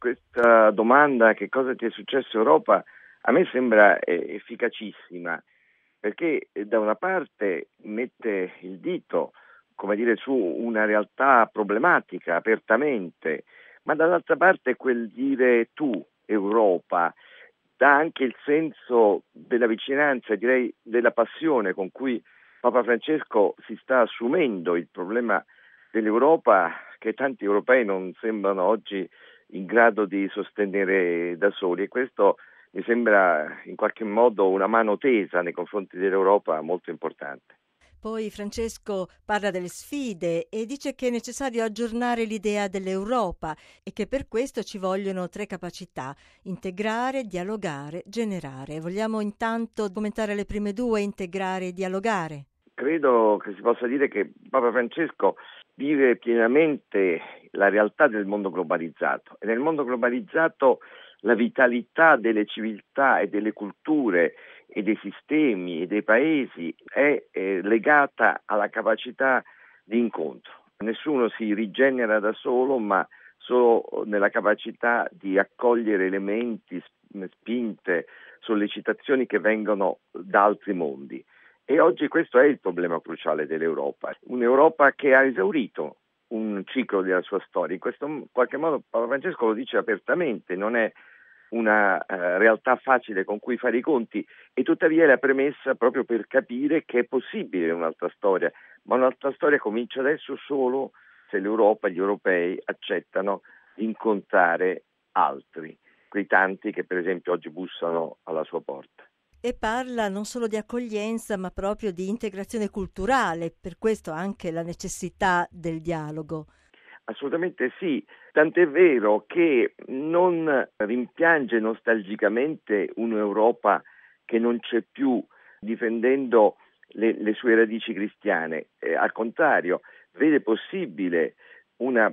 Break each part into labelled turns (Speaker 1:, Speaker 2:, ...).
Speaker 1: Questa domanda, che cosa ti è successo in Europa, a me sembra efficacissima, perché da una parte mette il dito, come dire, su una realtà problematica apertamente, ma dall'altra parte quel dire tu, Europa, dà anche il senso della vicinanza, direi della passione con cui Papa Francesco si sta assumendo il problema dell'Europa, che tanti europei non sembrano oggi in grado di sostenere da soli, e questo mi sembra in qualche modo una mano tesa nei confronti dell'Europa molto importante.
Speaker 2: Poi Francesco parla delle sfide e dice che è necessario aggiornare l'idea dell'Europa e che per questo ci vogliono 3 capacità: integrare, dialogare, generare. Vogliamo intanto commentare le prime 2, integrare e dialogare?
Speaker 1: Credo che si possa dire che Papa Francesco vive pienamente la realtà del mondo globalizzato, e nel mondo globalizzato la vitalità delle civiltà e delle culture e dei sistemi e dei paesi è legata alla capacità di incontro. Nessuno si rigenera da solo, ma solo nella capacità di accogliere elementi, spinte, sollecitazioni che vengono da altri mondi. E oggi questo è il problema cruciale dell'Europa, un'Europa che ha esaurito un ciclo della sua storia. In questo in qualche modo Papa Francesco lo dice apertamente, non è una realtà facile con cui fare i conti, e tuttavia è la premessa proprio per capire che è possibile un'altra storia, ma un'altra storia comincia adesso solo se l'Europa e gli europei accettano di incontrare altri, quei tanti che per esempio oggi bussano alla sua porta.
Speaker 2: E parla non solo di accoglienza, ma proprio di integrazione culturale, per questo anche la necessità del dialogo.
Speaker 1: Assolutamente sì, tant'è vero che non rimpiange nostalgicamente un'Europa che non c'è più, difendendo le sue radici cristiane. Al contrario, vede possibile una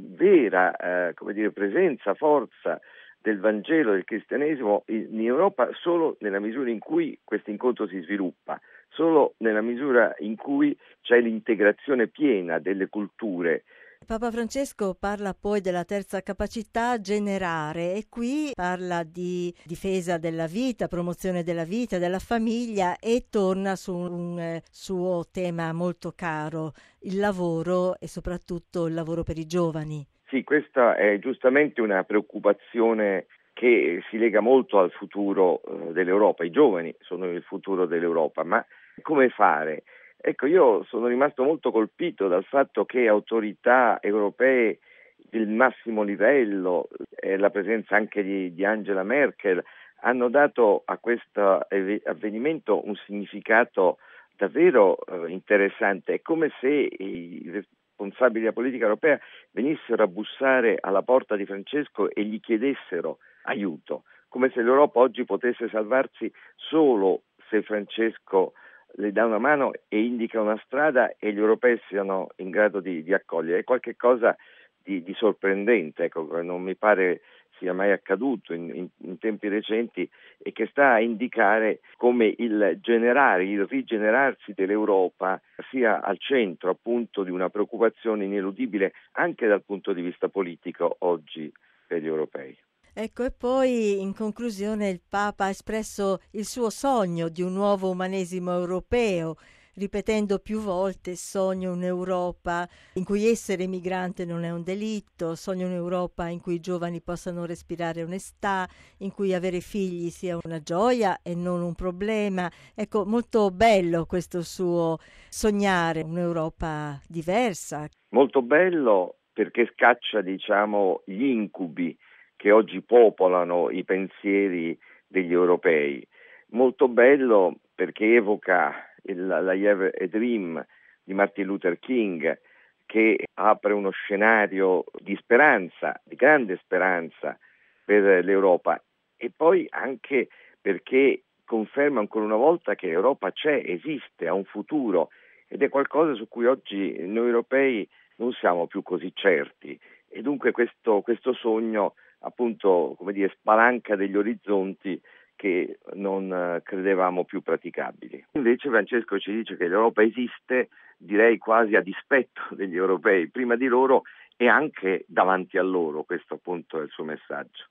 Speaker 1: vera presenza, forza del Vangelo, del cristianesimo in Europa solo nella misura in cui questo incontro si sviluppa, solo nella misura in cui c'è l'integrazione piena delle culture.
Speaker 2: Papa Francesco parla poi della terza capacità, generare, e qui parla di difesa della vita, promozione della vita, della famiglia, e torna su un suo tema molto caro, il lavoro e soprattutto il lavoro per i giovani.
Speaker 1: Sì, questa è giustamente una preoccupazione che si lega molto al futuro dell'Europa. I giovani sono il futuro dell'Europa, ma come fare? Ecco, io sono rimasto molto colpito dal fatto che autorità europee del massimo livello, la presenza anche di Angela Merkel, hanno dato a questo avvenimento un significato davvero interessante. È come se i responsabili della politica europea venissero a bussare alla porta di Francesco e gli chiedessero aiuto, come se l'Europa oggi potesse salvarsi solo se Francesco le dà una mano e indica una strada e gli europei siano in grado di accogliere. È qualcosa di sorprendente, ecco, non mi pare sia mai accaduto in tempi recenti, e che sta a indicare come il rigenerarsi dell'Europa sia al centro appunto di una preoccupazione ineludibile anche dal punto di vista politico oggi per gli europei.
Speaker 2: Ecco, e poi in conclusione il Papa ha espresso il suo sogno di un nuovo umanesimo europeo, ripetendo più volte: sogno un'Europa in cui essere migrante non è un delitto, sogno un'Europa in cui i giovani possano respirare onestà, in cui avere figli sia una gioia e non un problema. Ecco, molto bello questo suo sognare un'Europa diversa.
Speaker 1: Molto bello perché scaccia, diciamo, gli incubi che oggi popolano i pensieri degli europei. Molto bello perché evoca la You Have a Dream di Martin Luther King, che apre uno scenario di speranza, di grande speranza per l'Europa, e poi anche perché conferma ancora una volta che l'Europa c'è, esiste, ha un futuro, ed è qualcosa su cui oggi noi europei non siamo più così certi, e dunque questo sogno appunto, come dire, spalanca degli orizzonti che non credevamo più praticabili. Invece Francesco ci dice che l'Europa esiste, direi quasi a dispetto degli europei, prima di loro, e anche davanti a loro, questo appunto è il suo messaggio.